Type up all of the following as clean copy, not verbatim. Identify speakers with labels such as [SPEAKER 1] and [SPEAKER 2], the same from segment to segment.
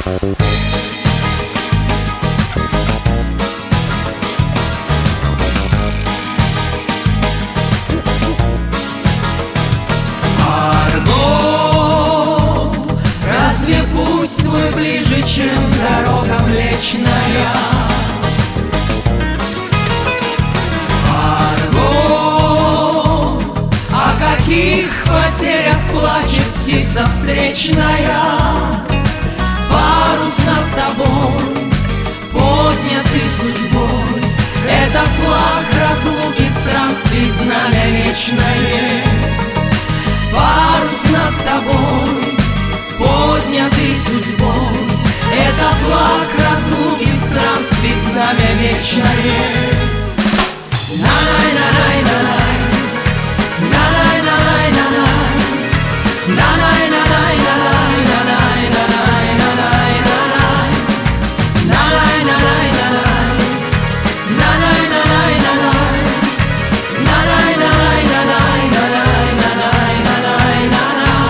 [SPEAKER 1] Твой ближе, чем дорога Млечная. Арго, о каких потерях плачет птица встречная. Парус над тобой, поднятый судьбой, это флаг разлуки, странствий, знамя вечное. Парус над тобой, поднятый судьбой, это флаг разлуки, странствий, знамя вечное. На-най-на-най-на-най, на-най-на-най-на-най, на-най-на-най-на-най, на-най-на-най-на-най, на-най-на-най-на-най, на-най-на-най-на-най, на-най-на-най-на-най, на-най-на-най-на-най.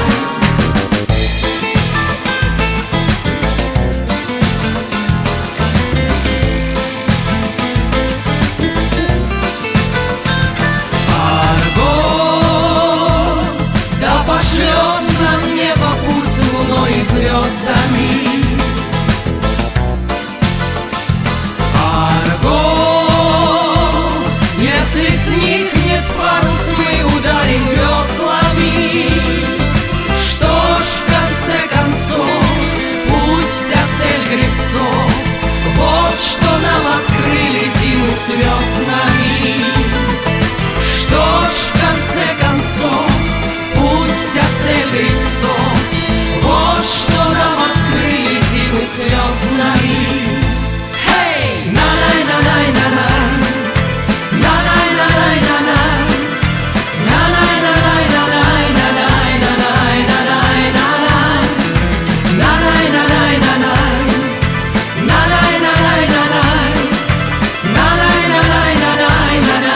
[SPEAKER 1] Пошлет нам небо путь с луной и звездами. Арго, если сникнет парус, мы ударим веслами. Что ж, в конце концов, путь вся цель гребцов. Вот что нам открыли зимы с веснами. Что ж, в конце концов, вся цель гребцов. Вот что нам открыли зимы с веснами. Хей! На-най-на-най-на-най, на-най-на-най-на-най, на-най-на-най-на-най, на-най-на-най-на-най, на-най-на-най-на-най, на-най-на-най-на-най, на-най-на-най-на-най,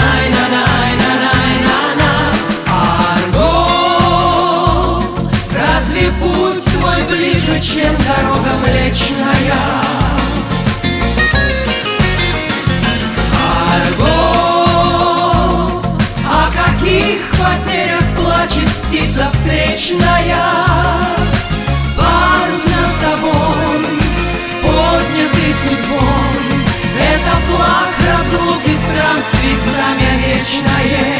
[SPEAKER 1] на-най-на-най-на-най. Путь твой ближе, чем дорога Млечная. Арго, о каких потерях плачет птица встречная. Парус над тобой, поднятый судьбой, это флаг разлуки, странствий, знамя вечное.